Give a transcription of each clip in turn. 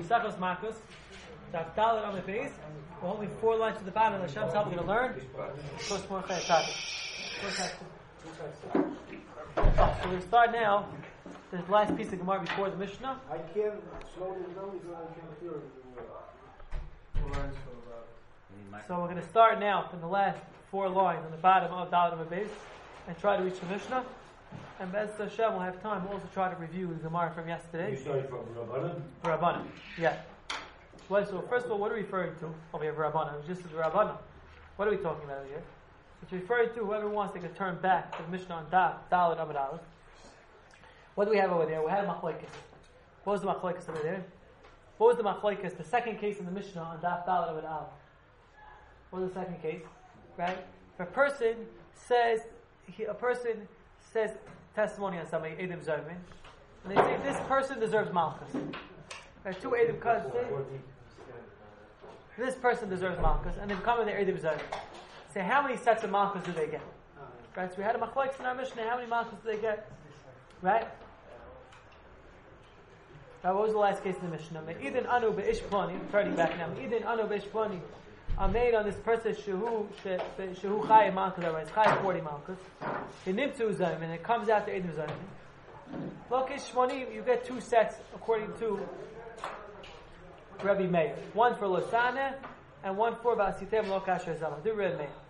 Yisachos Makos. Daf Dalet on the base. We're only 4 lines to the bottom. Hashem's help. We're going to learn. So we start now. The last piece of Gemara before the Mishnah. I can't slow it down because I can't hear it. So we're going to start now from the last 4 lines on the bottom of Dalet on the base and try to reach the Mishnah. And Be'ez Hashem will have time. We'll also try to review the Gemara from yesterday. You started from Rabbanan? Rabbanan, yeah. Well, so first of all, what are we referring to over here, Rabbanan? It's just the Rabbanan. What are we talking about over here? It's referring to whoever wants, they can turn back to the Mishnah on Dalet Amud Aleph. What do we have over there? We had a machlokes. What was the machlokes over there? What was the machlokes? The second case in the Mishnah on Dalet Amud Aleph. What was the second case? Right? If a person says testimony on somebody, Eidim Zermin, and they say this person deserves Malchus. There are 2 Eidim cousins. This person deserves Malchus, and they come with their Eidim Zermin. Say, how many sets of Malchus do they get? Right? So we had a machlokes in our Mishnah. How many Malchus do they get? Right? Now, what was the last case in the Mishnah? Me'idin anu be'ish plani. Turning back now. Me'idin anu be'ish plani. I made on this person shehu chayiv malchus. Otherwise, chayiv 40 malchus. Nimtzu zayim, and it comes out to Eidim zayim. Lokish shmonim, you get 2 sets according to Rabbi Meir. One for Losana and one for Ba'asitem lo kasher zama. Do Rabbi Meir.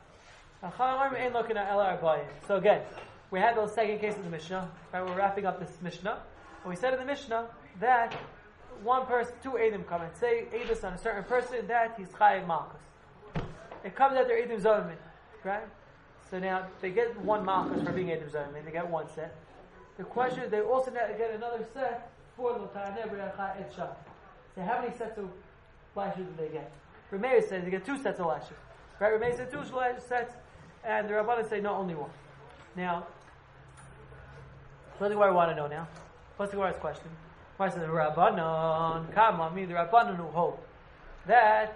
So again, we had the second case of the Mishnah. Right, we're wrapping up this Mishnah. And we said in the Mishnah that one person, 2 Eidim come and say Eidus on a certain person that he's chayiv malchus. It comes out their Eidim Zayim, right? So now they get 1 malchus for being Eidim Zayim. They get 1 set. The question is, they also get another set for Lotaneh B'Yachai Et Shah. So how many sets of lashes do they get? Rameir says they get 2 sets of lashes. Right? Rameir said 2 sets, and the Rabbanan say no, only 1. Now, what's the Gemara want to know now? What's the Gemara's question? The Gemara says, Rabbanan, Kama, mean the Rabbanan who hold that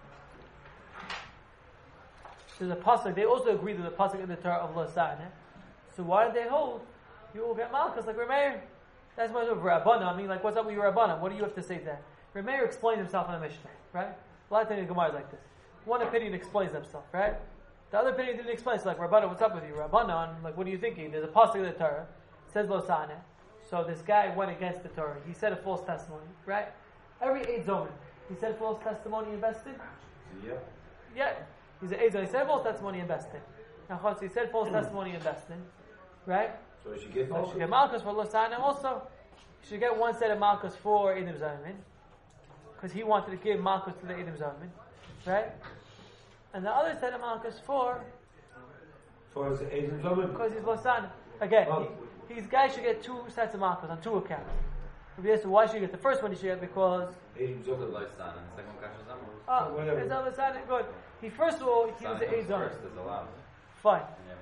there's a pasuk. They also agree to the pasuk in the Torah of Losana. So why did they hold? You will get Malchus like Rameir. That's why of Rabbanan. I mean, like, what's up with your Rabbanan? What do you have to say to that? Rameir explained himself in the Mishnah, right? A lot of times the Gemara is like this. One opinion explains himself, right? The other opinion didn't explain. It's like, Rabbanan, what's up with you? Rabbanan, like, what are you thinking? There's a pasuk in the Torah. It says Losana. So this guy went against the Torah. He said a false testimony, right? Every Eid Zomer, he said false testimony invested. Yeah. He's an Eid Zomer. He said false testimony invested. Now, so he said false testimony invested, right? So you should get Malchus for Losana. Also, you should get 1 set of Malchus for Eidim Zayim, because he wanted to give Malchus to the Eidim Zayim, right? And the other set of Malchus for his Eidim Zayim, because he's Losana. Again, these guys should get 2 sets of Malchus on 2 accounts. So why should you get the first one? You should get because Eidim Zayim. Oh, it's Losana. Good. He first of all he was the Eidim Zayim. Fine.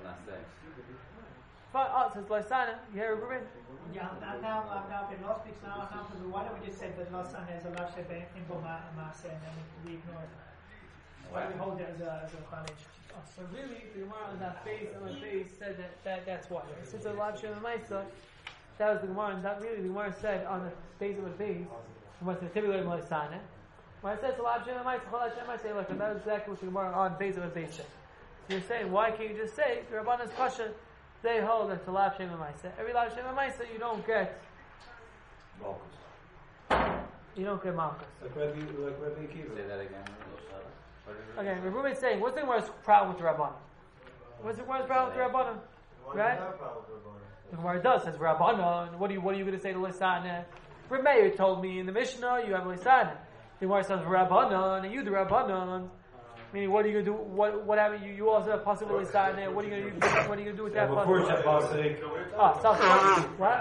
Fine. Oh, it says Losana. You hear Ruben? Yeah, now the law speaks now. Why don't we just say that Losana is a lashe in Boma Maase and then we ignore it? Why do we hold it as a college? So really, the Gemara on that face said that's why. Since a lot of Shem Maisa, that was the Gemara, and that really the Gemara said on the face of the face, what's the typical Losana? When it says a lot of Shem Maisa, say look, and that was exactly what the Gemara on face of the face said. So you're saying, why can't you just say the Rabbanan's Pasha? They hold that to Lav Shem Maisa. Every Lav Shem Maisa, you don't get Malchus. You don't get Malchus. Like Rabbi Akiva. Say that again. Okay, Rabbi is saying, what's the Gemara's problem with the Rabbanan? What's the Gemara's problem with the Rabbanan? Right? The Gemara does, says Rabbanan. What are you going to say to Losana? Rameir told me in the Mishnah you have Losana. The Gemara says Rabbanan, and you the Rabbanan. Meaning, what are you going to do? What happened? You also have possible Losana. What are you going to do? What are you going to do with that? Of course, What?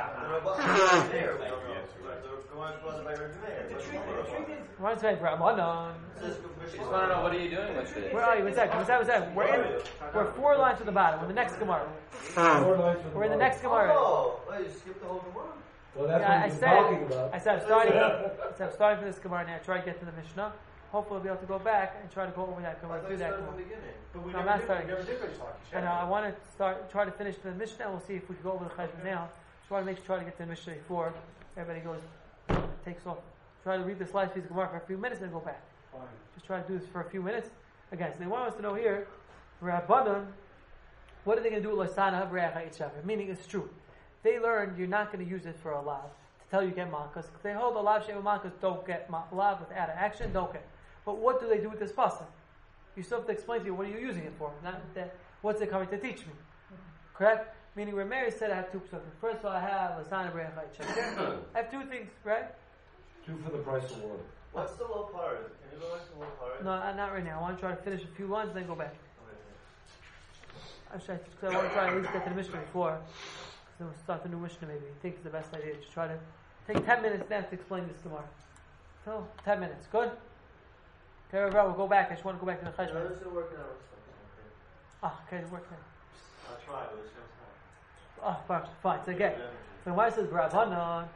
What's right, Rabbanan? Just want to know, what are you doing with it? Where are you? What's that? We're 4 lines to the bottom. We're in the next Gemara. We're in the next Gemara. Oh, you skipped the whole Gemara? Well, that's what he's talking about. I said I'm starting for this Gemara now. Try to get to the Mishnah. Hopefully, I'll be able to go back and try to go over that Gemara through that Gemara. No, I'm not starting. And I want to try to finish the Mishnah. We'll see if we can go over the Cheshbon now. Just want to try to get to the Mishnah before everybody takes off. try to read this last piece of Gemara for a few minutes and go back. Fine. Just try to do this for a few minutes. Again, so they want us to know here, Rabbanan, what are they going to do with Lasana Breacha Itchaver? Meaning it's true. They learned you're not going to use it for a lav to tell you get malchus. They hold a lav shema malchus, don't get lav without an action, don't get. But what do they do with this pasuk? You still have to explain to you what are you using it for. Not that, what's it coming to teach me? Correct? Meaning Rameir said I have two psukim. First of all, I have Lasana Breacha Itchaver. I have two things, right? 2 for the price of 1. What's the low part? Can you go back to low part? No, not right now. I want to try to finish a few lines and then go back. Actually, I want to try to at least get to the Mishnah before. Because then we'll start the new Mishnah maybe. I think it's the best idea. Just try to take 10 minutes then to explain this tomorrow. So, 10 minutes. Good? Okay, we'll go back. I just want to go back to the Cheshbon. No, it's still working out something. Okay, it worked there. I'll try, but it's going to Oh, fine. So again, so why says Rabbanan,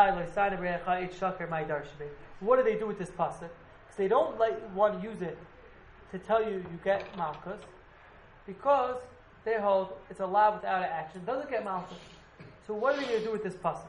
what do they do with this pasuk? Because they don't want to use it to tell you get malchus, because they hold it's a law without an action, doesn't get malchus. So what are they going to do with this pasuk?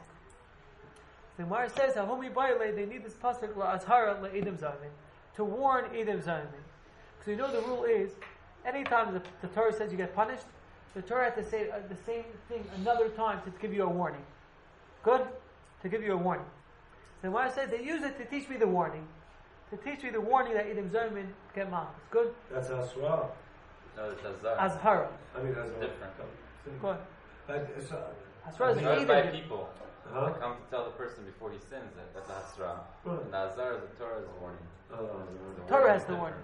The Gemara says, they need this pasuk la'azhara le'edim zayin, to warn edim zayin. Because you know the rule is, anytime the Torah says you get punished, the Torah has to say the same thing another time to give you a warning. Good? To give you a warning. So when I say they use it to teach me the warning, that Edim Zaymin get malchus. Good? That's Asra. No, it's Azar. Azhara. I mean, that's Different. Good. But it's Azhara is It's by Edim. people. Huh? They come to tell the person before he sins that that's Asra. And the Azar is the Torah's warning. The Torah has the warning.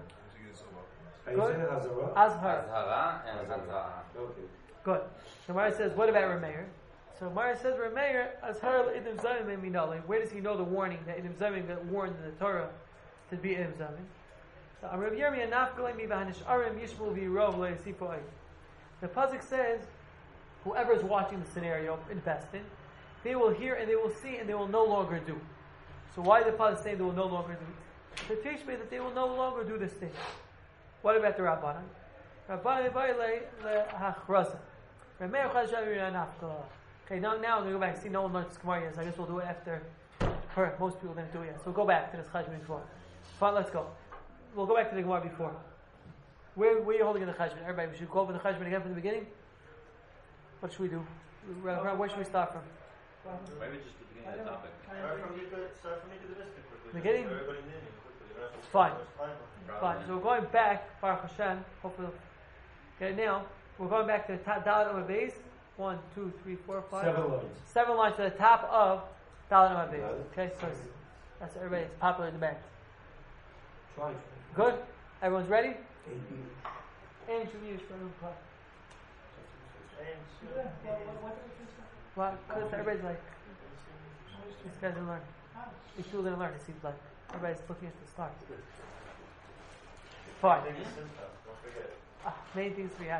Are you saying Hazara? Azhara. Azhara and Azara. Okay. Good. So Mara says, what about Rameir? So Mara says, Rameir, Azhara Edim Zaymin minale. Where does he know the warning that Edim Zaymin got warned in the Torah to be Edim Zaymin? So Rav Yirmiyah nafgalei mi v'hanish arim yishmul v'yirov lo yasifu ay. The pasuk says, whoever is watching the scenario in Bestin, they will hear and they will see and they will no longer do. So why did the pasuk say they will no longer do? To teach me that they will no longer do this thing. What about the Rabbanan? Rabbanan v'ayilei lehachraza. Rameir chashav nafgalei. Okay, now I'm going to go back. See, no one learns this Gemara yet, so I guess we'll do it after. Correct, most people didn't do it yet. So we'll go back to this Cheshbon before. Fine, let's go. We'll go back to the Gemara before. Where are you holding in the Cheshbon? Everybody, we should go over the Cheshbon again from the beginning? What should we do? Where should we start from? Maybe just the beginning of the topic. Start from me to the Mishnah quickly. Beginning? Everybody knew quickly. Fine. Fine. So we're going back, Baruch Hashem, hopefully get it now. We're going back to the Dalet Amud Beis. 1, 2, 3, 4, 5. 7 lines. 7 lines to the top of Dalet Amud Beis. Okay, so that's everybody. It's popular in the back. Try. Good? Everyone's ready? AB. And should use for well, because everybody's like, these guys didn't learn. These people didn't learn, it seems like. Everybody's looking at the start. Fine. Main things we have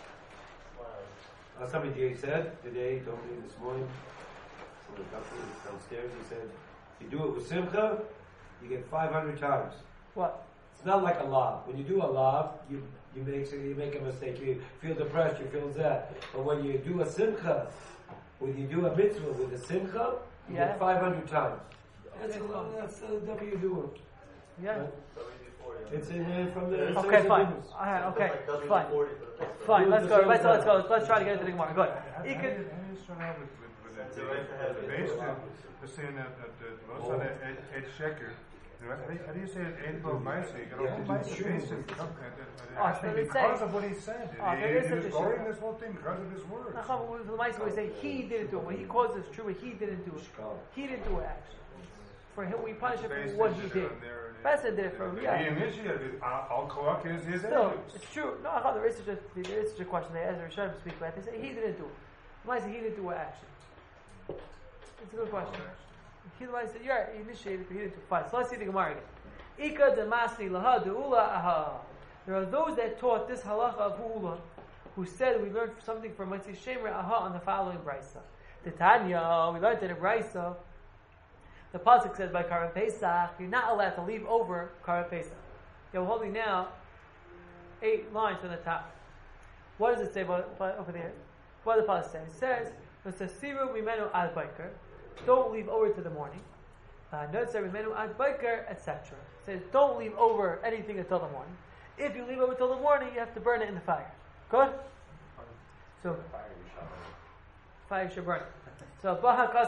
to. Somebody said today, told me this morning, when he got downstairs, he said, if you do it with Simcha, you get 500 times. What? It's not like a lav. When you do a lav, you make a mistake. You feel depressed, you feel that. But when you do a Simcha, when you do a mitzvah with a Simcha, you get 500 times. That's the W do it. Yeah. Right? It's in from the. Okay, fine. Okay, fine. Fine, let's go. Let's try to get into the Gemara. Good. How do you start out with the base to saying that most of it's sheker? How do you say it ain't about Maisa? You got all Maisa basis. Because of what he said. He was going this whole thing because of his words. The Maisa we say he didn't do it. When he calls this true, he didn't do it. He didn't do it actually. For him, we punish him for what he did. Besa did it for him. Yeah. He initiated. I'll collect his still, it's true. No, there is such a question. As the Rishonim speak about, they say he didn't do it. Why say he didn't do it action? It's a good question. He said, yeah, he initiated, but he didn't do it. Fine. So let's see the Gemara again. Ika demasni laha deula aha. There are those that taught this halacha of Hu'ula, who said we learned something from Mitzvah Shemra aha on the following brisa. The Tanya, we learned in a brisa. The pasuk says by Karan Pesach, you're not allowed to leave over Karan Pesach. You're holding now 8 lines from the top. What does it say over there? What does the pasuk say? It says, "V'sasiru mimenu al biker." Don't leave over to the morning. etc. Says don't leave over anything until the morning. If you leave over till the morning, you have to burn it in the fire. Good? So fire should burn it. So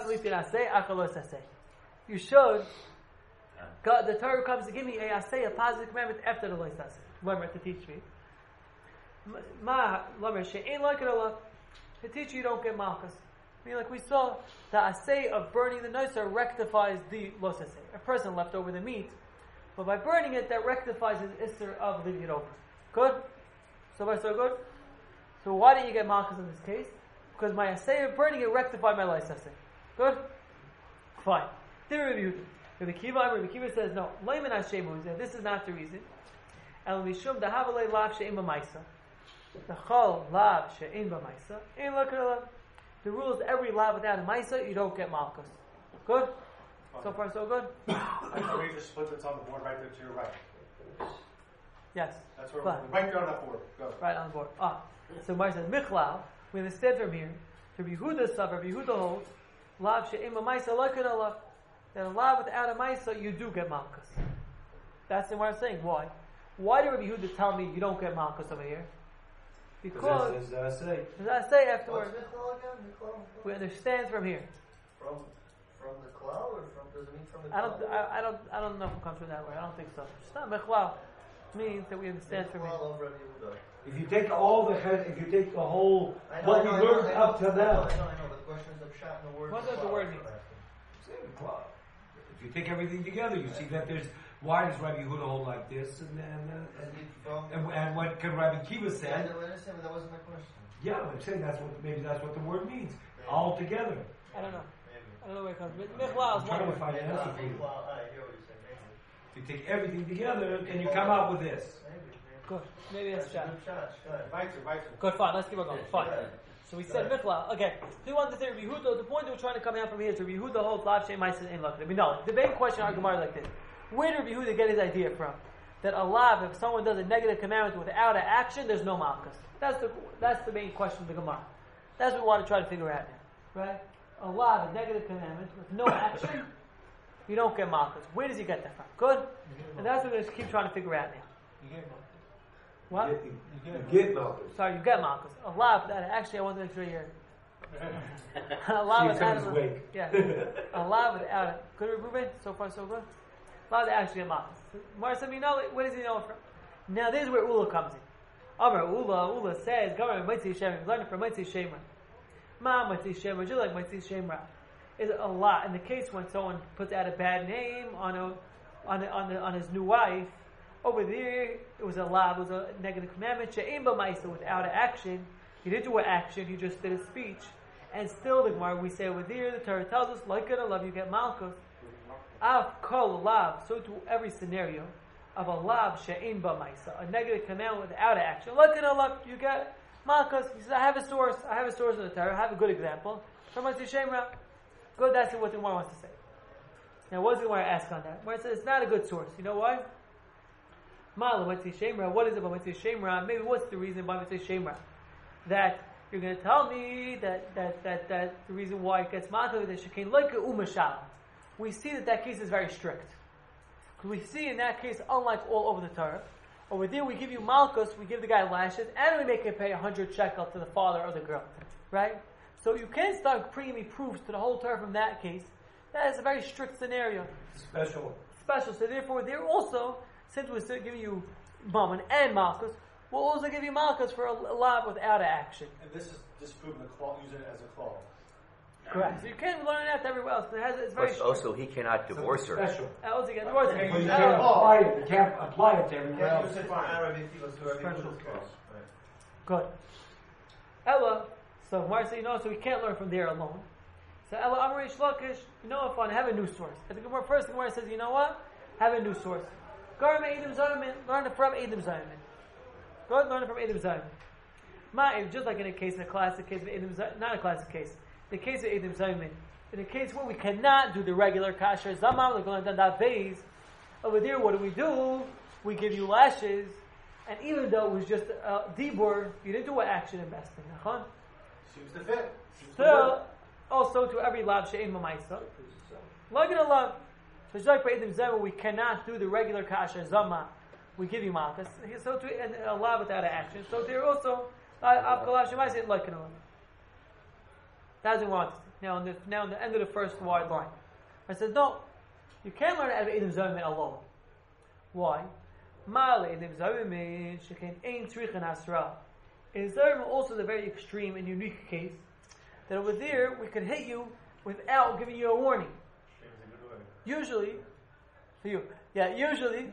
you should. God, the Torah comes to give me a positive commandment after the lois aseh. Remember to teach me. To teach you don't get malchus. I mean, like we saw, the aseh of burning the noiser rectifies the los aseh. A person left over the meat, but by burning it, that rectifies his isser of leaving it over. Good? So far, so good? So why didn't you get malchus in this case? Because my aseh of burning it rectified my los aseh. Good? Fine. Rabbi Kiva says, no, this is not the reason. And mishum dahavalei lav she'im b'maisa. The chol lav she'im b'maisa. In l'kalav. The rule is every lav without a maisa, you don't get malchus. Good? So far, so good? So we just split this on the board right there to your right. Yes. That's where we're right there on that board. Go. Right on the board. So Mar says, Michlal, we understand from here, Rabbi Yehuda sub, Rabbi Yehuda holds, lav she'im b'maisa l'kalav. That a lav without a maisa, you do get malchus. That's what I'm saying. Why? Why did Rabbi Yehuda tell me you don't get malchus over here? Because does that say afterwards? We understand from here. From the klal or does it mean from the klal? I don't know if it comes from that way. I don't think so. It's not mechlal. It means that we understand from here. If you take the whole, what we learned up to now. I know, but the question is the pshat and the word. What does the word mean? If you take everything together, you see that there's. Why does Rabbi Yehuda hold like this? And what can Rabbi Kiva say? I understand, but that wasn't my question. Yeah, I'm saying that's what the word means. Maybe. All together. I don't know. I don't know where it comes from. Michlal is one word. I hear what you're saying. If you take everything together, and you come out with this. Good. Maybe that's shot. Weiter. Good, fine. Let's keep on going. Fine. So we said Michlal. Okay. So we want to say Rabbi Yehuda. The point that we're trying to come out from here is Rabbi Yehuda holds lav she'em ma'aser ein lakad. I mean, no. The main question in our Gemara is like this. Where did Rabbi Yehuda get his idea from? That a lav, if someone does a negative commandment without an action, there's no malchus. That's the main question of the Gemara. That's what we want to try to figure out now. Right? A lav, a negative commandment with no action, you don't get malchus. Where does he get that from? Good? And that's what we're going to keep trying to figure out now. You get malchus. What? You get malchus. Sorry, you get malchus. A lav, actually I want to make sure you're... a lav without it. Yeah. A lav without it. Good, Ruben? So far so good? Lav to actually get malchus. Mara said, where does he know it from? Now this is where Ula comes in. Amar Ula says, Gamar Mitzvah Shemra, he's learning from Mitzvah Shemra. Ma Mitzvah Shemra, do you like Mitzvah Shemra? Is a lot. In the case when someone puts out a bad name on his new wife, over there it was a lav, it was a negative commandment. She'im b'maisa, without an action. He didn't do an action, he just did a speech. And still the Gemara, we say over there, the Torah tells us, like it a love, you get malchus. Av kol lav, so to every scenario of a lav she'in b'maisa, a negative commandment without an action. Like it a love, you get malchus. He says, I have a source in the Torah, I have a good example. From Mitzvah Shemra. Good, that's what the Gemara wants to say. Now what does the Gemara ask on that? Gemara says, it's not a good source. You know why? What is it about Mitzvah Shemra? Maybe what's the reason by Mitzvah Shemra? That you're going to tell me that the reason why it gets malchus is that shekein like a umashal. We see that case is very strict. Because we see in that case, unlike all over the Torah, over there we give you malchus, we give the guy lashes, and we make him pay 100 shekel to the father or the girl. Right? So you can't start bringing me proofs to the whole Torah from that case. That is a very strict scenario. Special. So therefore, there also, since we're still giving you Mammon and malchus, we'll also give you malchus for a lav without an action. And this is disproving the clause, using it as a clause. Correct. So you can't learn that everywhere else. It's very also, he cannot divorce her. Special. Also, you can divorce her. But you can't apply it. You can't apply it to everywhere else. Special. Good. Ella, so Gemara says, so we can't learn from there alone. So Ella Amarish Lakish, if have a new source. At the first Gemara says, you know what? Have a new source. Garma Edom Zayman, learn it from Edom Zayman. Go learn it from Edom Zayman. Just like in a classic case of Edom Zayman, not a classic case. The case of Edom Zayman, in a case where we cannot do the regular kasher zamam, like on that vase, over there, what do? We give you lashes, and even though it was just dibur, you didn't do an action investing. Seems to fit. Still, also to every lav she'en ma'maisa, like it a lav. So just like for Eidim Zayim, we cannot do the regular Kasher Zama, we give you Malchus. So to and allow without an action. So there also, Avkalash Shemai like doesn't want it. Now in the end of the first wide line. I said, no, you can't learn out of Eidim Zayim alone. Why? Mal Eidim Zayim Shekin Ein Tzrichen Hasra. Eidim Zayim also is a very extreme and unique case that over there we could hit you without giving you a warning. Usually, for you, usually,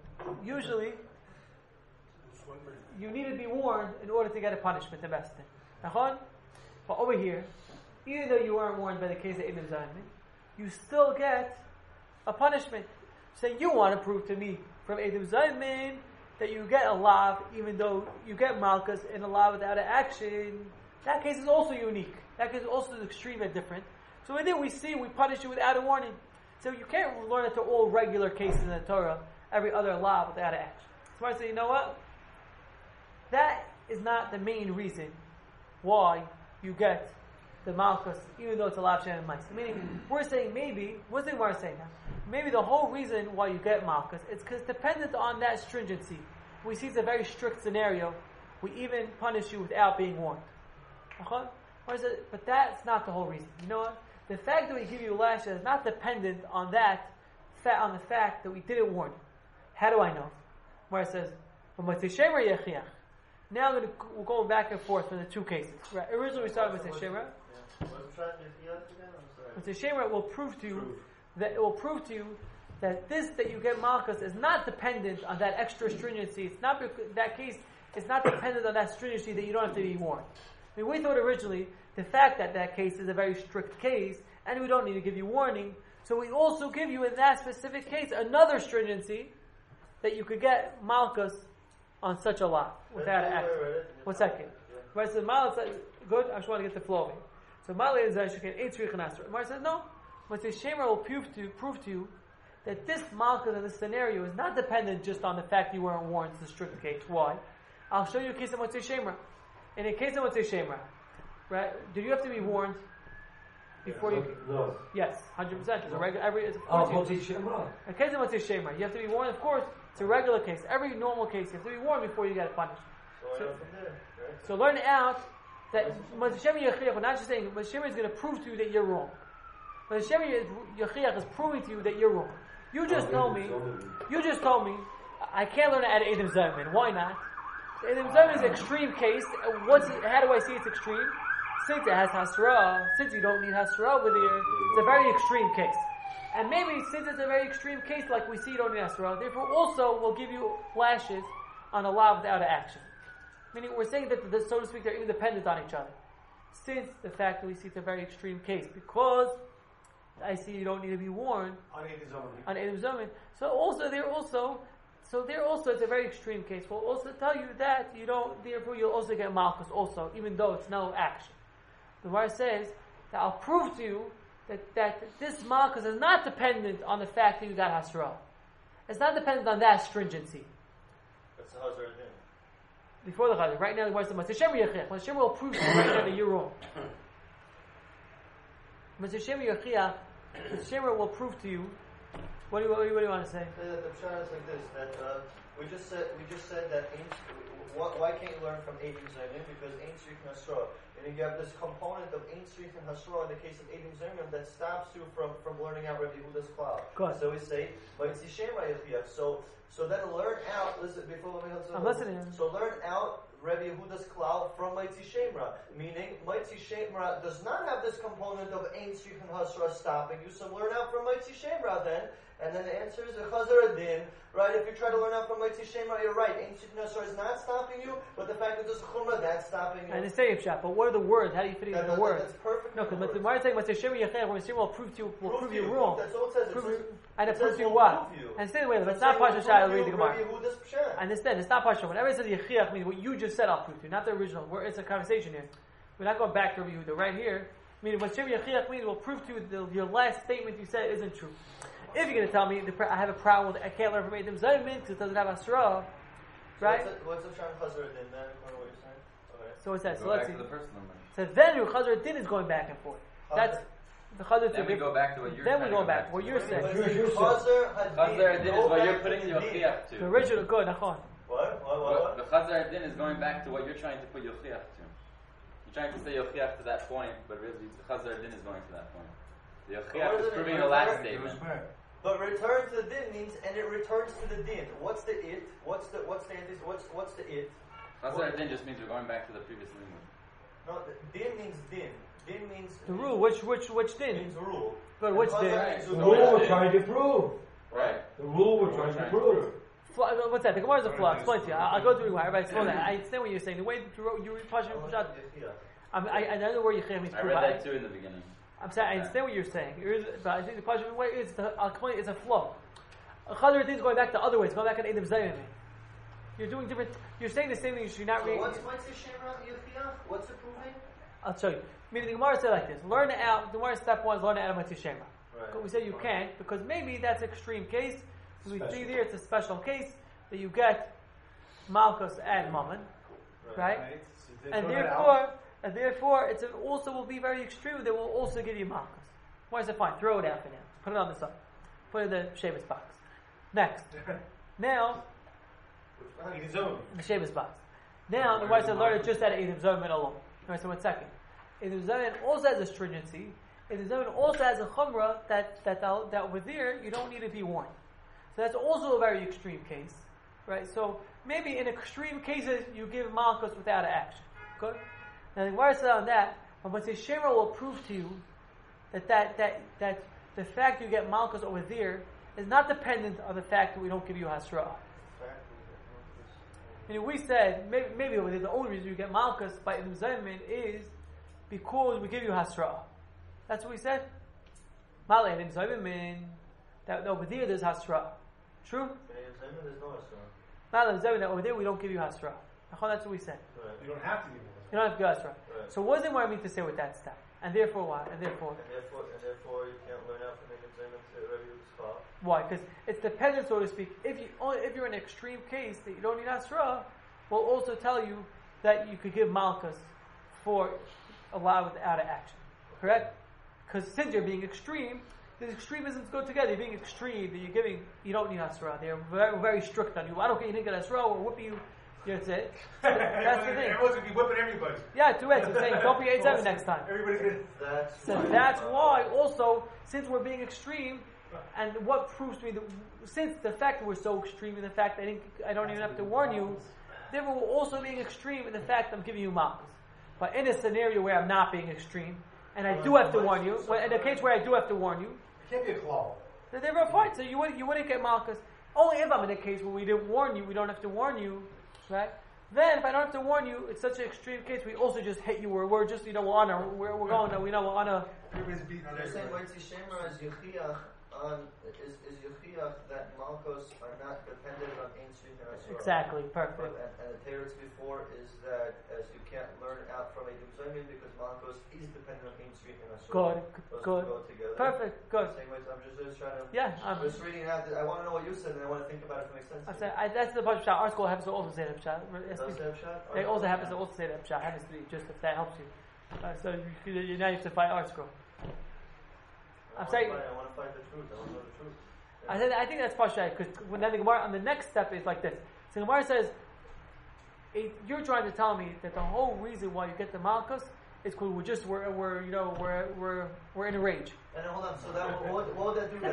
you need to be warned in order to get a punishment, the best thing. But over here, even though you weren't warned by the case of Eidim Zayim, you still get a punishment. So you want to prove to me from Eidim Zayim that you get a lav, even though you get malchus and a lav without an action. That case is also unique. That case is also extreme and different. So in there we punish you without a warning. So you can't learn it to all regular cases in the Torah, every other law without an action. So I say, you know what? That is not the main reason why you get the malchus, even though it's a lav shen mice. Meaning, we're saying maybe, what's the Gemara saying now? Maybe the whole reason why you get malchus is because dependent on that stringency. We see it's a very strict scenario. We even punish you without being warned. But that's not the whole reason. You know what? The fact that we give you lashes is not dependent on that, on the fact that we didn't warn you. How do I know? Where it says, now we're going back and forth in the two cases. Right? Originally we started with Shemra. Shemra will prove to you that that you get malchus is not dependent on that extra stringency. It's not that case. It's not dependent on that stringency that you don't have to be warned. I mean, we thought originally the fact that case is a very strict case, and we don't need to give you warning. So we also give you in that specific case another stringency that you could get malchus on such a lot without an act. 1 second. Right, so Mal says, good, I just want to get the flow of it. So Mal is Mar says, no. But the Shemra will prove to you that this malchus in this scenario is not dependent just on the fact you weren't warned. It's a strict case. Why? I'll show you a case of Motzei Shemra. In a case of Motzei Shemra, right? Did you have to be warned before you? No. Yes, 100%. It's a regular. Motzei Shemra. In a case of Motzei Shemra, you have to be warned. Of course, it's a regular case. Every normal case, you have to be warned before you get punished. So learn out that Motzei Shemra Yechiach. We're not just saying Motzei Shemra is going to prove to you that you're wrong. Motzei Shemra Yechiach is proving to you that you're wrong. You just told me. I can't learn it out of Eidim Zayim. Why not? Eidim Zayim is an extreme case. How do I see it's extreme? Since it has Hasra, since you don't need Hasra over there, it's a very extreme case. And maybe since it's a very extreme case, like we see you don't need Hasra, therefore also we'll give you lashes on a law without an action. Meaning we're saying that, so to speak, they're independent on each other. Since the fact that we see it's a very extreme case, because I see you don't need to be warned on Eidim Zayim. So there also it's a very extreme case. We'll also tell you that you don't, therefore you'll also get malchus also, even though it's no action. The Gemara says that I'll prove to you that this malchus is not dependent on the fact that you got hasra. It's not dependent on that stringency. That's the Hazar Din. Before the Chazar. Right now the Gemara says, Motzei Shemra Yechiach. Motzei Shemra will prove to you right now that you're wrong. Motzei Shemra Yechiach, Motzei Shemra will prove to you. What do you want to say? The pshat is like this: that we just said that why can't you learn from Eidim Zayim? Because Ein Tzrichen Hasra, and you have this component of Ein Tzrichen Hasra in the case of Eidim Zayim that stops you from learning out Rabbi Yehuda's cloud. So we say, Motzei Shemra Yechiach. So then learn out. Listen before I'm listening. So learn out Rabbi Yehuda's cloud from Motzei Shemra, meaning Motzei Shemra does not have this component of Ein Tzrichen Hasra stopping you. So learn out from Motzei Shemra then. And then the answer is a Chazar Din, right? If you try to learn out from Motzei Shemra, you're right. Ein Tzrichen Hasra is not stopping you, but the fact that there's a Chumrah, that's stopping you. And the same shot, but what are the words? How do you fit in the words? That's perfect. No, because the Gemara is saying Motzei Shemra Yechiach, when Shemra will prove you wrong. That's all it says. And it proves you what? And stay away. It's not Pasha Shai. I'll read the Gemara. Understand? It's not Pasha. Whenever it says Yechiach, means what you just said, I'll prove to you, not the original. It's a conversation here. We're not going back to Rabbi Yehuda. Right here, meaning what Shemra Yechiach means will prove to you your last statement you said isn't true. If you're going to tell me I have a problem with I can't learn from Eidim Zayim because it doesn't have Asra, right? What's the Shan Chazar Din then? What you're saying? Okay. So what's that? So let's see. The first number. So then your Chazar Din is going back and forth. The Chazar Then we go back to what you're Then we trying go to back. What you're saying. Chazar Hadin is what you're putting Yochiach to. The original, good, Nachon. What? The Chazar Hadin is going back to what you're trying to put Yochiach to. You're trying to say Yochiach to that point, but really the Chazar Hadin is going to that point. The Yochiach is proving the last statement. But return to the din means, and it returns to the din. What's the it? What's the it? Chazar Hadin just means we're going back to the previous language. No, din means din. Din means The rule, which din? means rule. Good, which din? The rule we're trying to prove. Right. The rule we're trying to prove. What's that? The Gemara is a flaw. Explain to you. I'll go through it. Everybody slow down. I understand what you're saying. The way you read Pashas I know where Yechia means I prove. read that too in the beginning. I'm saying I understand what you're saying. But I think the Pashas way is I'll explain. It's a flow. A Chazar Din is going back the other way. It's going back to Eidim Zayim. You're doing different. You're saying the same thing. You're not reading. What's the Shemra Yechia? What's it proving? I'll show you. Meaning the Gemara said like this: learn it out. The Gemara step one is learn it out of Mitzvah Shemra. But we say you can't because maybe that's an extreme case. So we see there it's a special case that you get Malchus and Mammon, right? So and therefore, it's also will be very extreme. They will also give you Malchus. Why is it fine? Throw it out for now. Put it on the side. Put it in the Shevis box. Next. Now, the Shevis box. Now, the Gemara said learn it just out of Eidim Zayim alone. Alright, so 1 second. Eidim Zayim also has a stringency. Eidim Zayim also has a chumrah that over there you don't need to be warned. So that's also a very extreme case, right? So maybe in extreme cases you give Malchus without an action. Good. Now the Gemara said on that, but Mitzvah Shemra will prove to you that the fact you get Malchus over there is not dependent on the fact that we don't give you Hasra. And we said maybe over there the only reason you get Malchus by Eidim Zayim is because we give you Hasra. That's what we said. Malay Eidim Zayim that over there there's Hasra. True? There's no Hasra. Malay Zayim that over there we don't give you Hasra. That's what we said. Right. You don't have to give it. You don't have to give Hasra. Right. So what does it mean to say with that step? And therefore what? And therefore you can't learn out from Eidim Zayim to Rabbi Yitzchak. Why? Because it's dependent, so to speak. If you're in an extreme case that you don't need Hasra, we'll also tell you that you could give Malchus for allowed without an action. Correct? Because since you're being extreme, the extremisms go together. You're being extreme, you don't need Hasra. They're very, very strict on you. I don't care you didn't get Hasra, we'll whip you. That's it. That's the thing. Everyone's going to be whipping everybody. Yeah, two heads. I'm saying don't be 8-7 next time. Everybody's going to... So that's why also, since we're being extreme, and what proves to me that since the fact that we're so extreme in the fact that I don't even have to warn you, then we're also being extreme in the fact I'm giving you Malchus. But in a scenario where I'm not being extreme, and I do have to warn you, in a case where I do have to warn you, it can't be a claw. Then they're fine. So you wouldn't get Malchus. Only if I'm in a case where we didn't warn you, we don't have to warn you, right? Then if I don't have to warn you, it's such an extreme case, we also just hit you. We're just we're going. We know we're on a. Everybody's beating on everybody. You're saying Shemra is Yechiach is Yechiach that Malchus are not dependent on Ein Shich and Asura. Exactly, perfect. And the teretz before is that as you can't learn out from Eidim Zayim because Malchus is dependent on Ein Shich and Asura. Good. Go together. Perfect. Good. Same way, I'm just trying to. Yeah. I'm just reading out. I want to know what you said, and I want to think about it if it makes sense. That's the bunch of Our school happens to also say that pshat. They also happen to also say that pshat. Happens to be just if that helps you. So you now you have to fight Our school. I want to find the truth. I want to know the truth. Yeah. I think that's pshat because then the Gemara on the next step is like this. So the Gemara says, you're trying to tell me that the whole reason why you get the Malchus is because we're in a rage. And hold on, so that what would that do then?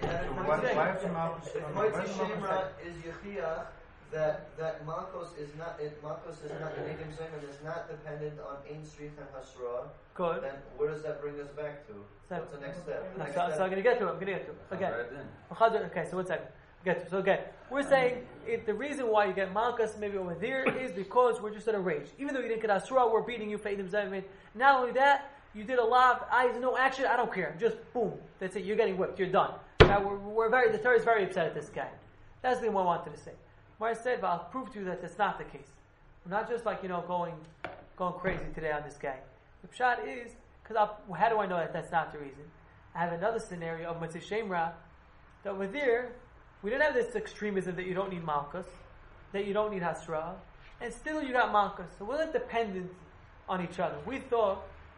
If Moitzi Shemra is Yechiach, that Malchus is not in Eidim Zayim and is not dependent on Ein Shich and Hasra. Good. Then where does that bring us back to? What's the next step? So I'm going to get to it. Again. Okay, so 1 second. So again, we're saying the reason why you get Malchus maybe over there is because we're just in a rage. Even though you didn't get Asura, we're beating you for Eidim Zayim. Not only that, you did a lot of no action, I don't care. Just boom. That's it. You're getting whipped. You're done. Now the Torah is very upset at this guy. That's the thing I wanted to say. Where I said, but I'll prove to you that that's not the case. We're not just going crazy today on this guy. The pshat is, because how do I know that that's not the reason? I have another scenario of Mitzvah Shemra, that over there, we didn't have this extremism that you don't need Malchus, that you don't need Hasra, and still you got Malchus. So we're not dependent on each other. We thought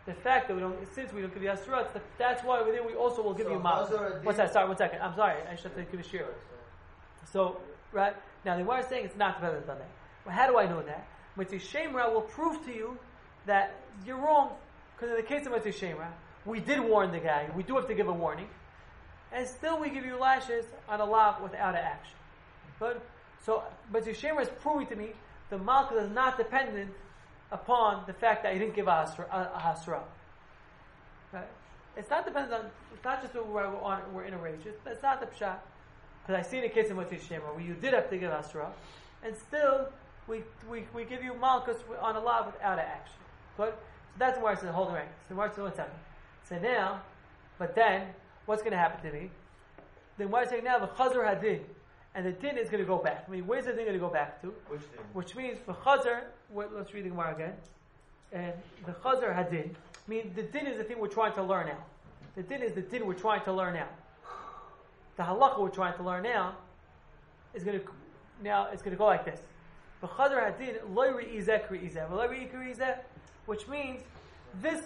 the fact that since we don't give you Hasra, that's why we also will give you Malchus. What's that? Sorry, 1 second. I'm sorry. I should have to give a shir. So, right? Now, the Gemara is saying it's not dependent on that. Well, how do I know that? Mitzvah Shemra will prove to you that you're wrong. Because in the case of Mitzvah Shemra, we did warn the guy. We do have to give a warning. And still we give you lashes on a lav without an action. Good? So, Mitzvah Shemra is proving to me the Malchus is not dependent upon the fact that you didn't give a hasra. Right? It's not dependent on. It's not just that we're in a rage. It's not the pshat. Because I see in the case of Mitzvah Shemra where you did have to give hasra, and still we give you malchus on a lav without an action. Good. So that's where I said hold the rank. So where I said 1 second. So now, but then what's going to happen to me? Then why I say now the chazar hadin. And the din is going to go back. I mean, where's the din going to go back to? Which din? Which means the chazar. Let's read the Gemara again. And the chazar hadin. I mean, the din is the thing we're trying to learn now. The din is the din we're trying to learn now. The halacha we're trying to learn now is going to go like this. The chazar hadin lo re'izeh re'izeh, lo re'izeh, which means this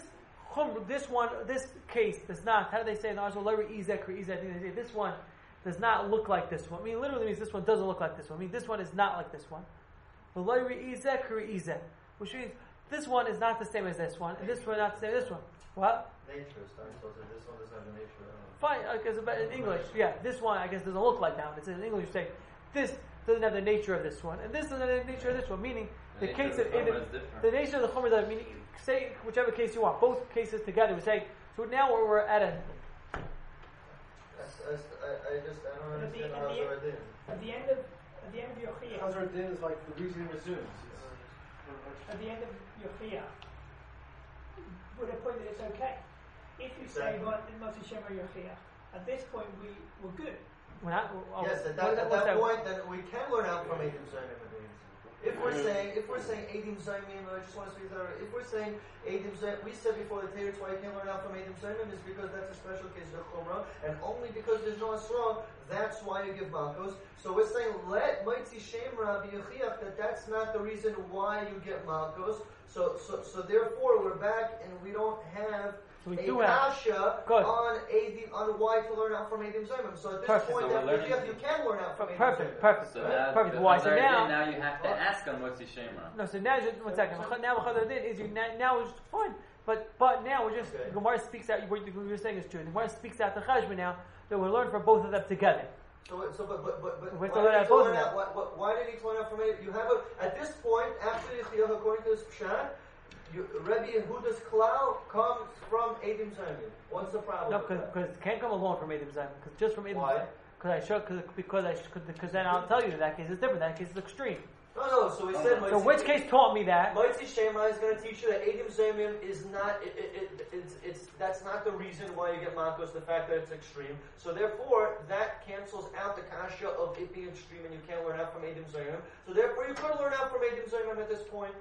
case does not. How do they say in the Ashur lo re'izeh re'izeh? This one does not look like this one. I mean, literally means this one doesn't look like this one. I mean, this one is not like this one. Which means this one is not the same as this one, and this one is not the same as this one. What? Nature. So this one doesn't have the nature. Fine, because in English, yeah, this one I guess doesn't look like that one. It's in English you say this doesn't have the nature of this one, and this doesn't have the nature of this one. Meaning the case of the nature of the chomer that meaning say whichever case you want, both cases together. We say so now we're at a. I don't understand Hazar Din. At the end of your chiyah. Hazar Din is like the reason resumes. At the end of your chiyah, would a point that it's okay. If you say not to shemar your chiyah, at this point we're good. Yes, at that point, then we can learn out from Eidim Zayim. If we're saying Eidim Zayim, I just want to speak that. If we're saying Eidim Zayim, we said before the Torah, why you can't learn out from Eidim Zayim is because that's a special case of Chumrah, and only because there's no Asra, that's why you give Malchus. So we're saying let Maitzi Shemra be Yechiach, that's not the reason why you get Malchus. So therefore we're back and we don't have a kasha on why to learn out from Eidim Zayim. So at this point, you can learn out from Eidim Zayim. Perfect. So perfect. Why? So now you have to ask on what's Shemra. No, so now just 1 second. Now Chazar Din is now it's fine. But now we're just Gemara speaks out. What you're saying is true. The Gemara speaks out the Chashma now that we learn from both of them together. But we have to learn out both of them. Why did he learn out from Eidim? You have at this point after the Chiyah according to this pshat. Rabbi Yehuda's klal comes from Eidim Zayim. What's the problem? No, because it can't come alone from Eidim Zayim. Because just from Eidim Zayim. Why? Because then I'll tell you that case is different. That case is extreme. No. So we said. So which case taught me that? Moitzi Shema is going to teach you that Eidim Zayim is not. That's not the reason why you get Malchus. The fact that it's extreme. So therefore, that cancels out the kasha of it being extreme, and you can't learn out from Eidim Zayim. So therefore, you could learn out from Eidim Zayim at this point.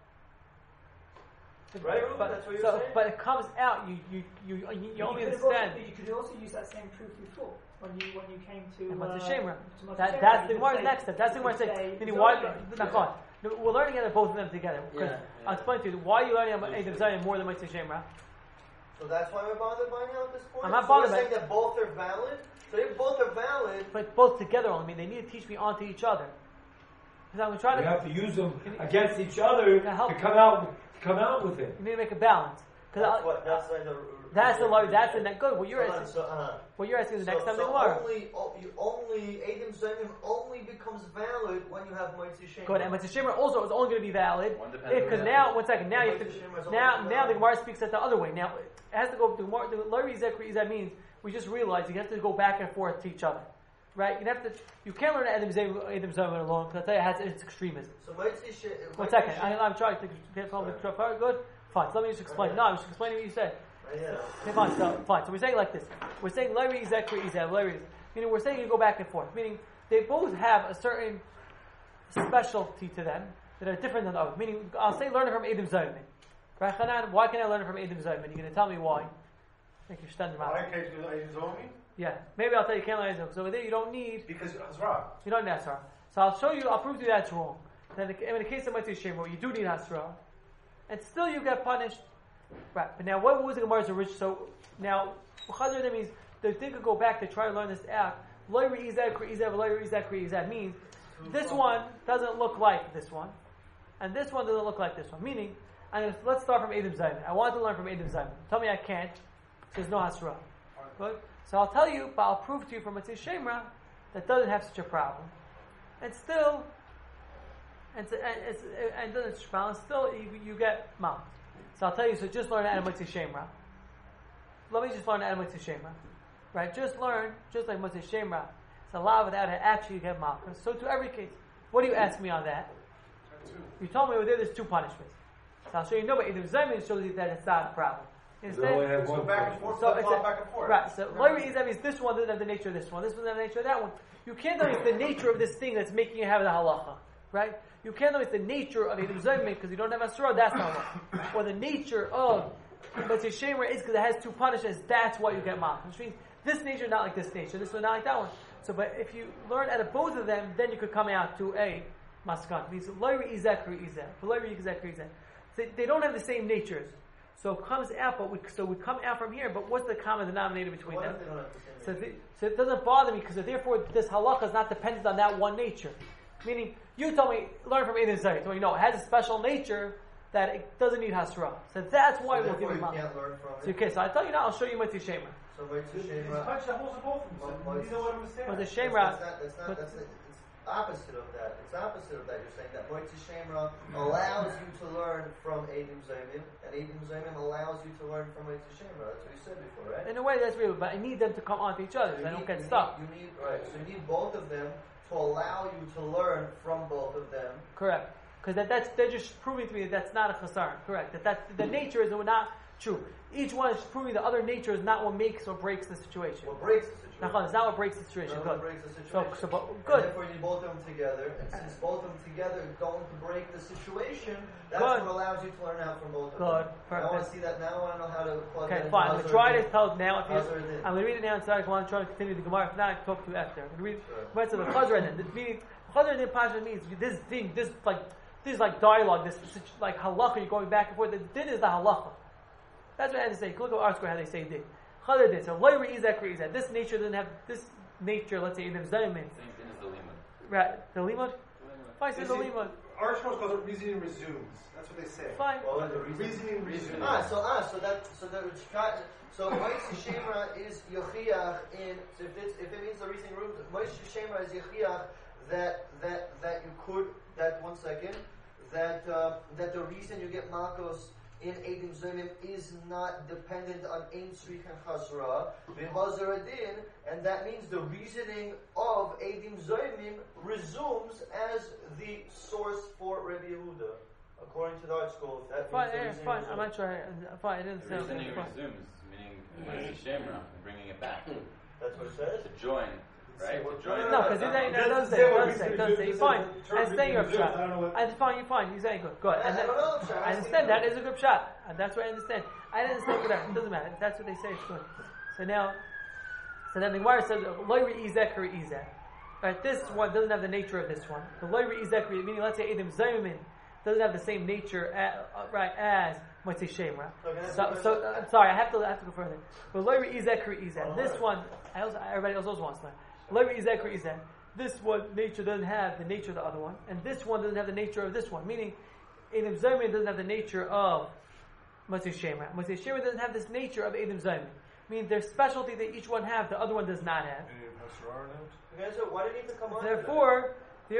Right, that's what you're saying. But it comes out. You only understand. You could also use that same proof before when you came to. What's the shemra? That's the Gemara's next step. That's the Gemara saying. We're learning out of both of them together. I'll explain to you why you're learning about Eidim Zayim more than Mitzvah Shemra. So that's why we're bothered by now at this point. I'm not bothered by. Saying that both are valid. So if both are valid, but both together only. I mean, they need to teach me onto each other. Because I'm trying to. You have to use them against each other to come out with it. You need to make a balance. That's the lawyer. That's the next. Good. What you're asking. What you're asking is the next time they learn. Only Eidim Zayim only becomes valid when you have Moitzi Shemra. Good. And Moitzi Shemra also is only going to be valid because now 1 second. Now you have to. Now the Gemara speaks that the other way. Now it has to go. The Lari Zekri means we just realized you have to go back and forth to each other. Right? You can't learn Eidim Zayim alone because I tell you it's extremism. So 1 second. I'm trying to get good. Fine. So let me just explain. No, I'm just explaining what you said. Okay, fine. So we're saying like this. We're saying Larry Zekri Izah, Larry. Meaning we're saying you go back and forth. Meaning they both have a certain specialty to them that are different than the other. Meaning I'll say learn it from Eidim Zayim. Right, Hanan? Why can I learn it from Eidim Zayim? You're going to tell me why. Thank you. Stand around. Why can't you learn Eidim Zayim? Yeah. Maybe I'll tell you can't learn Eidim Zayim. So over there you don't need. Because it's wrong. You don't need Hasra. So I'll show you. I'll prove to you that's wrong. Then in the case of Mitzvah Shemra, you do need Hasra. And still you get punished Right, but now what was the Gemara's original? So now, Chazar that means they could go back to try to learn this out. Means this one doesn't look like this one, and this one doesn't look like this one. Meaning, let's start from Edom Zayman. I want to learn from Edom Zayman. Tell me I can't. There's no Hasra. Good. So I'll tell you, but I'll prove to you from Mitzvah Shemra that doesn't have such a problem, and still, and doesn't such a problem. Still, you get Mal. So I'll tell you. So just learn Adam Mitzvah Shemra. Let me just learn Adam Mitzvah Shemra. Right? Just learn, just like Mitzvah Shemra. It's a law without it. Actually, you get Malchus. So to every case, what do you ask me on that? You told me there's two punishments. So I'll show you. No, but Edom Zayman shows you that it's not a problem. Instead, go back and forth. So it's back and forth. Right. So Loyri Izah means this one doesn't have the nature of this one. This one doesn't have the nature of that one. You can't know it's the nature of this thing that's making you have the halacha. Right? You can't know it's the nature of Edom Zayman because you don't have Asura. That's not one. Or the nature of Mitzvah Shemra is because it has two punishments. That's why you get Malchus. Which means this nature not like this nature. This one not like that one. So, but if you learn out of both of them, then you could come out to a maskan. It means Loyri Izah Kri Izah. Loyri Izah Kri Izah. They don't have the same natures. So it comes out, but we come out from here, but what's the common denominator between them? So it doesn't bother me, because therefore this halacha is not dependent on that one nature. Meaning, you told me, learn from Edom Zayman. So you know, it has a special nature that it doesn't need hasra. So that's why we'll give him can't learn from it. So, okay, so I tell you now, I'll show you Mitzvah Shemra. So Mitzvah Shemra. It's punch the holes of both of them. So you know what I'm saying? Mitzvah Shemra. It's opposite of that. It's opposite of that. You're saying that Mitzvah Shemra allows you to learn from Edom Zayman, and Edom Zayman allows you to learn from Mitzvah Shemra. That's what you said before, right? In a way, that's real, but I need them to come onto each other. So I don't get stuck. So you need both of them to allow you to learn from both of them. Correct. Because they're just proving to me that that's not a chasar. Correct. That the nature is not true. Each one is proving the other nature is not what makes or breaks the situation. What breaks the situation? It's not what breaks the situation. Not good. What breaks the situation. But good. And therefore you need both of them together. And since both of them together are going to break the situation, that's good. what allows you to learn out from both of good. them. Perfect. I want to see that now. I want to know how to plug okay, that fine. I'm going to try to tell now. I'm going to read it now inside. I want to try to continue the Gemara. If not, I can talk to you after. I'm going to read the rest of the Chazar and then. Meaning, Chazar and Pasha means this thing, this like dialogue, this like halacha, you're going back and forth. The din is the halacha. That's what I had to say. Look at our square how they say din. Chazar din. So Loyri Izah Kri Izah. This nature doesn't have this nature. Let's say Edom Zayman. Same thing as the limud. Right. The limud. Fine. Say the limud. Our scholars calls it reasoning resumes. That's what they say. Fine. Well, reasoning resumes. So Mitzvah Shemra is yochiach in. So if it means the reasoning room, Mitzvah Shemra is yochiach that you could that the reason you get Malchus in Edom Zayman is not dependent on Ein Tzrich and Chasra, B'Chazar Adin, and that means the reasoning of Edom Zayman resumes as the source for Rabbi Yehuda, according to the art school. That fine, means the fine. I'm not sure. Fine, I didn't The say reasoning fine. resumes, meaning Mitzvah Shemra, bringing it back. That's what it says? To join. Right? To join. No, because it doesn't say. Fine. I understand your shot. And fine, you're fine. You're saying good. Good. And then, I understand that is a good shot. And that's what I understand. I didn't understand that. It doesn't matter. That's what they say. It's good. So then the Gemara says, Loyri Izah Kri Izah. Right, this one doesn't have the nature of this one. The Loyri Izah Kri, meaning let's say Edom Zayman doesn't have the same nature as Mitzvah Shemra. So I'm sorry, I have to go further. But Loyri Izah Kri Izah. This one, everybody else also wants to learn. Loyri Izah Kri Izah. This one nature doesn't have the nature of the other one, and this one doesn't have the nature of this one. Meaning, Edom Zayman doesn't have the nature of Mitzvah Shemra. Mitzvah Shemra doesn't have this nature of Edom Zayman. Meaning, their specialty that each one have, the other one does not have. Okay, so why do you need to come on? Therefore,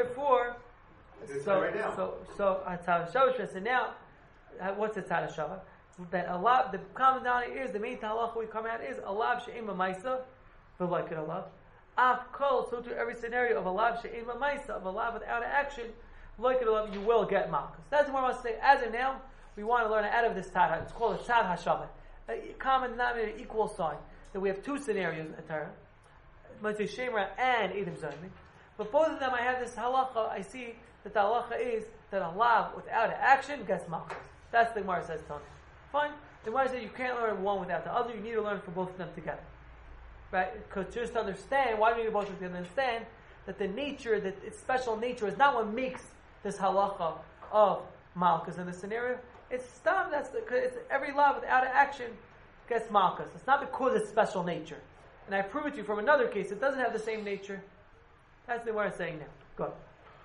so Tzad Shavah. So now, what's the Tzad Shavah? That Allah, the common denominator is the main halacha we come out is Allah she'em ma'isa, v'loiked Allah. Afkol, so to every scenario of Allah she'em ma'isa, of Allah without action, loiked Allah, you will get Malchus. That's what I want to say. As of now, we want to learn out of this Tzad. It's called a Tzad Hashavah, a common denominator, equal sign. That we have two scenarios in the Torah. Mitzvah Shemra and Edom Zayman. But both of them, I have this halacha. I see that the halacha is that Allah, without action, gets Malchus. That's the Gemara says, Tony. Fine. The Gemara says you can't learn one without the other. You need to learn from both of them together. Right? Because just to understand, why do we need both of them to understand that the nature, that its special nature, is not what makes this halacha of Malchus in this scenario. It's stam. It's every law without an action gets malchus. It's not because it's special nature. And I prove it to you from another case. It doesn't have the same nature. That's the word I'm saying now. Good.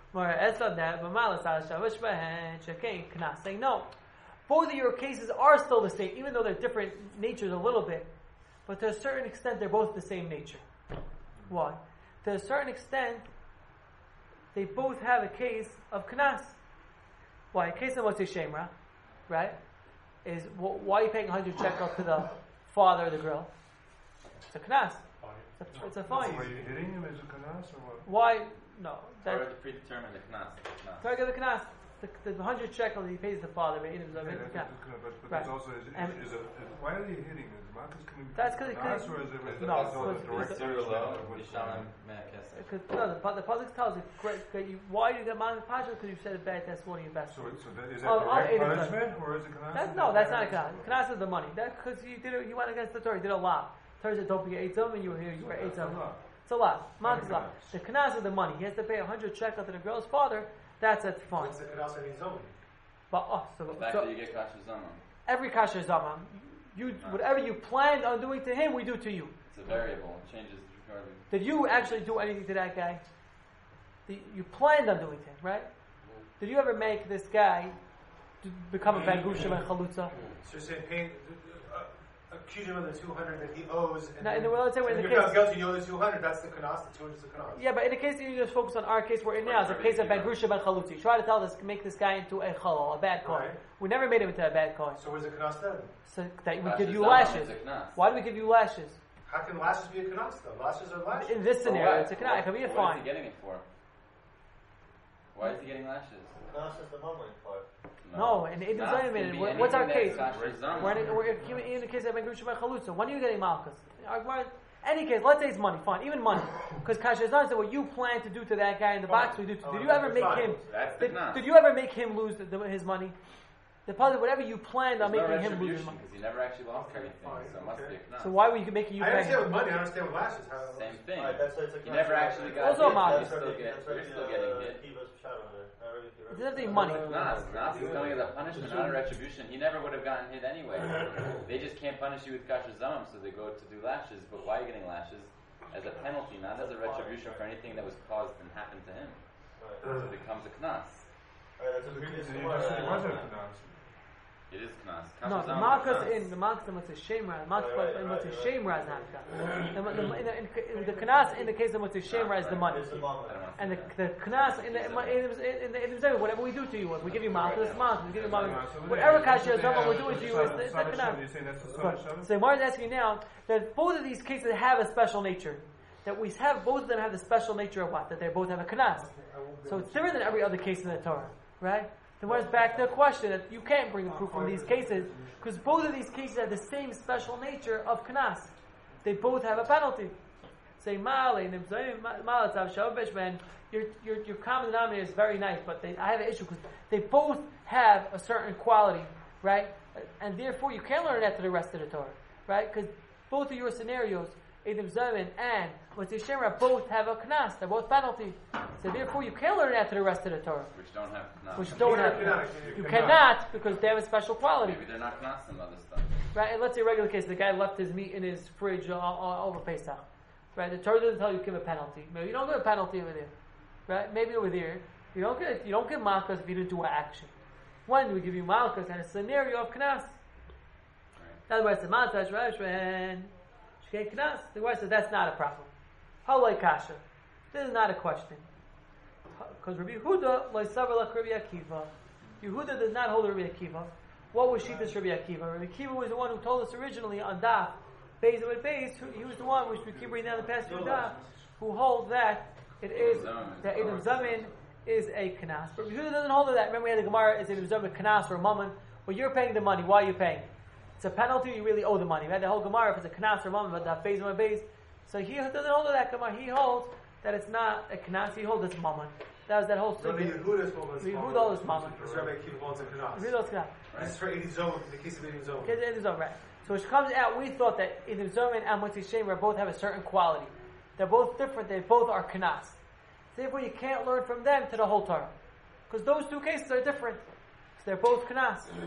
Saying no. Both of your cases are still the same, even though they're different natures a little bit. But to a certain extent, they're both the same nature. Why? To a certain extent, they both have a case of knas. Why? A case of Motzi Shemra, right? Is why are you paying 100 shekel to the father of the girl? It's a knas. It's a fine. Were you hitting him as a knas or what? Why? No. Or to predetermine the knas. Target the knas. The 100 shekel that he pays the father, but that's also why are you hitting him? Marcus coming. That's because the pasuk tells you why you get man pasha because you said a bad testimony in best. So is that direct punishment or is it knas? That's not a knas. Knas is the money. That's because you went against the Torah. You did a lot. Torah said don't be eitzum, and you were here. You were eitzum. It's a lot. Marcus lot. The knas is the money. He has to pay 100 shekel to the girl's father. That's a fine. What's the knas in zone? But the fact that you get kasher zaman. Every kasher zaman. Whatever you planned on doing to him, we do to you. It's a variable. It changes regarding. Did you actually do anything to that guy? You planned on doing to him, right? Did you ever make this guy to become a bangushim and chalutza? So you're saying paying, accuse him of the 200 that he owes, and let's say if you're guilty, you owe the 200, that's the knas, the 200 is the knas. Yeah, but in the case you just focus on our case we're in now, it's a case of bangushim and chalutza. You try to tell us, make this guy into a chalal, a bad coin. Right. We never made him into a bad coin. So where's the knas then? So that we give you lashes. Why do we give you lashes? How can lashes be a knas though? Lashes are lashes. In this scenario, it's a knas. It can be a fine. What is he getting it for? Why is he getting lashes? Knas is the mumbling part. No, and what's our case? We're in the case of Ben Grusha Chalutza. When are you getting malchus? Any case, let's say it's money, fine, even money. Because Kashazan said what you plan to do to that guy in the box, we do. Did you ever make him? Did you ever make him lose his money? The positive, whatever you planned on making him lose his money. Because he never actually lost anything, so it must be a knas. So why were you making you pay? I understand with money, I understand with lashes. Same thing. Right, you never actually got also hit. You're still getting hit. It doesn't take money. Knas is coming as a punishment, not a retribution. He never would have gotten hit anyway. They just can't punish you with kasher zamam, so they go to do lashes. But why are you getting lashes? As a penalty, not as a retribution for anything that was caused and happened to him. So it becomes a knas. That's a previous It is knas. No, the marcus in the Motzei Shemra. The marcus in Motzei Shemra is not knas. The knas in the case of Motzei Shemra is the money, and the knas in the whatever we do to you, if we give you marcus, it's marcus. We give you marcus. Whatever kasher we're doing to you is the knas. So Mark is asking now that both of these cases have a special nature. That we have both of them have the special nature of what? That they both have a knas. So it's different than every other case in the Torah, right? Then we're back to the question that you can't bring a proof from these cases because both of these cases have the same special nature of knas. They both have a penalty. Say your common denominator is very nice, but I have an issue because they both have a certain quality, right? And therefore you can't learn that to the rest of the Torah, right? Because both of your scenarios, Eidim Zamin and Motzei Shemra, both have a knas. They're both penalty. So therefore, you can't learn that to the rest of the Torah. Which don't have knas. Which don't have knas. You cannot because they have a special quality. Maybe they're not knas and other stuff. Right? And let's say a regular case, the guy left his meat in his fridge over Pesach. Right? The Torah doesn't tell you to give a penalty. Maybe you don't give a penalty over there. Right? Maybe over there, you don't give malchus if you didn't do an action. When do we give you malchus and a scenario of knas? In other words, the malchus, right? The Gemara says that's not a problem. Halay kasha. This is not a question. Because Rabbi Yehuda loisavar like Rabbi Akiva. Yehuda does not hold Rabbi Akiva. What was Shittas Rabbi Akiva? Rabbi Akiva was the one who told us originally on Daf, Beis with Beis. He was the one which we keep reading down the past few Daf, who holds that it is that Eidim Zamin is a knas. But Rabbi Yehuda doesn't hold that. Remember we had the Gemara is Eidim Zamin knas or a mammon. Well, you're paying the money. Why are you paying? It's a penalty, you really owe the money. Right? The whole Gemara, if it's a knas or mammon, but that base on base. So he doesn't hold that Gemara. He holds that it's not a knas. He holds it's mammon. That was that whole thing. Yehuda holds it's mammon. Rabbi Akiva holds it's knas. Yehuda holds knas. This is for Eidim Zomim, in the case of Eidim Zomim. Okay, Eidim Zomim, right. So which comes out, we thought that Eidim Zomim and Motzei Shemra both have a certain quality. They're both different. They both are knas. Therefore, you can't learn from them to the whole Torah, because those two cases are different. So they're both knas.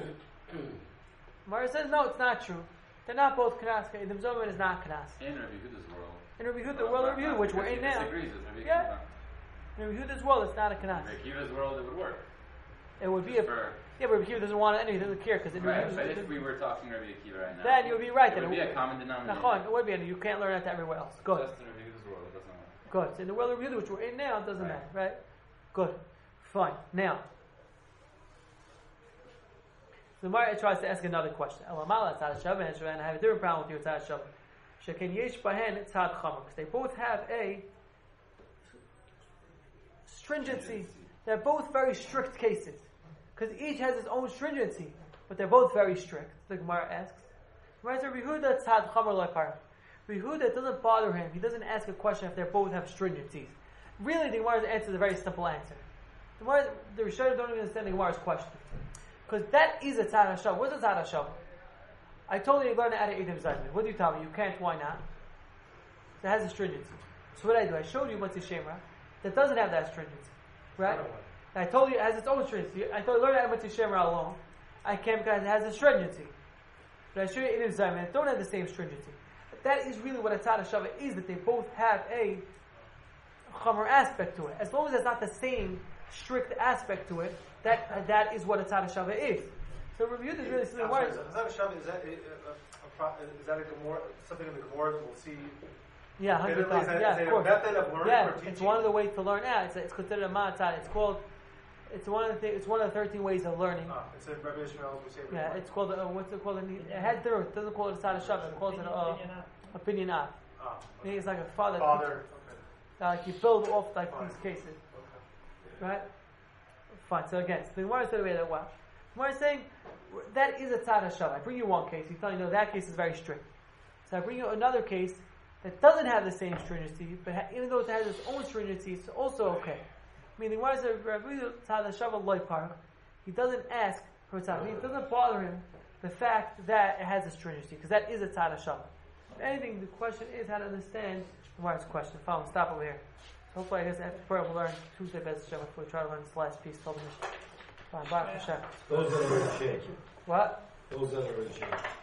Mara says, no, it's not true. They're not both Knas. Eidim Zomim is not Knas. In Rabbi Yehuda's world. In Rabbi Yehuda, the world of Rabbi Yehuda, which we're in now. Disagrees with Rabbi Yeah. Yehuda. In Rabbi Yehuda's world, it's not a Knas. In Rabbi Yehuda's world, it would work. It would be a... Yeah, but Rabbi Yehuda doesn't want it anyway. He doesn't care because... Right, but if we were talking Rabbi Akiva right now... Then you would be right. It would be a common denominator. It would be, and you can't learn that to everywhere else. Good. Just in Rabbi Yehuda's world, it doesn't work. Good. So in the world of Rabbi Yehuda, which we're in now, it doesn't matter, right? Good. Fine. Now... The Gemara tries to ask another question. And I have a different problem with your tzad shavah. Sheken yesh bahen tzad chamer, because they both have a stringency. They're both very strict cases, because each has its own stringency, but they're both very strict. The Gemara asks. Gemara says, Rehuda tzad chamer lo'ikar. Rehuda doesn't bother him. He doesn't ask a question if they both have stringencies. Really, the Gemara's answer is a very simple answer. The Rishonim don't even understand the Gemara's question. Because that is a tzad hashavah. What's a tzad hashavah? I told you you're going to add an Eidim Zaymin. What do you tell me? You can't. Why not? It has a stringency. So what I do? I showed you Motzi Shemra that doesn't have that stringency. Right? And I told you it has its own stringency. I told you learn out Motzi Shemra alone. I can't because it has a stringency. But I showed you Eidim Zaymin that don't have the same stringency. But that is really what a tzad hashavah is, that they both have a chomer aspect to it. As long as it's not the same strict aspect to it, that is what a tzad hashavah is. So review this really simple. Tzad hashavah, is that a Gemara, something in the Gemara that we'll see? Yeah, 100%. Yeah, of course. Method of learning yeah, or teaching? It's one of the ways to learn. Yeah, it's considered a ma'atzad. It's one of the 13 ways of learning. It's a Rabbi Yishmael, we say. Yeah, it's called what's it called? It has there. It doesn't call it a tzad hashavah. It calls it opinion of. Okay. It's like a father. Okay. Like you build off like these cases. Okay. Right? Fine. So again, the Gemara said the way that well. The Gemara is saying that is a tzad hashavah. I bring you one case. You tell me no, that case is very strict. So I bring you another case that doesn't have the same stringency, but even though it has its own stringency, it's also okay. Meaning, why is it tzad hashavah loy parach? He doesn't ask for tzad. It doesn't bother him the fact that it has a stringency, because that is a tzad hashavah. If anything, the question is how to understand the Gemara's question. Fine, we'll stop over here. So hopefully, I guess after prayer we'll learn Tuesday Bez Hashem before we try to learn this last piece. Fine, Baruch Hashem. Those are the Rinshim. What? Those are the Rinshim.